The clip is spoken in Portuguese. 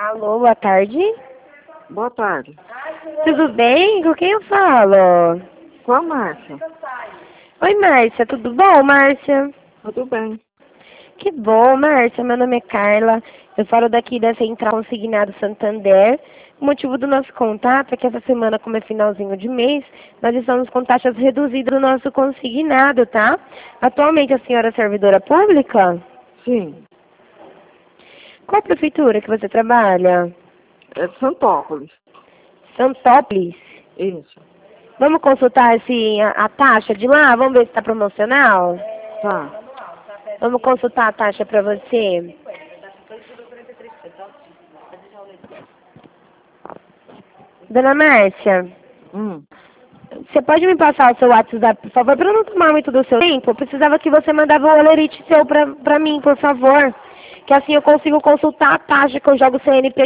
Alô, boa tarde. Boa tarde. Tudo bem? Com quem eu falo? Com a Márcia. Oi, Márcia. Tudo bom, Márcia? Tudo bem. Que bom, Márcia. Meu nome é Carla. Eu falo daqui da Central Consignado Santander. O motivo do nosso contato é que essa semana, como é finalzinho de mês, nós estamos com taxas reduzidas do nosso consignado, tá? Atualmente a senhora é servidora pública? Sim. Qual prefeitura que você trabalha? É de Santópolis. Santópolis. Isso. Vamos consultar a taxa de lá? Vamos ver se está promocional? Tá. Vamos consultar a taxa para você. Dona Márcia, você pode me passar o seu WhatsApp, por favor, para eu não tomar muito do seu tempo? Eu precisava que você mandava o olerite seu para mim, por favor. Que assim eu consigo consultar a taxa que eu jogo CNPJ.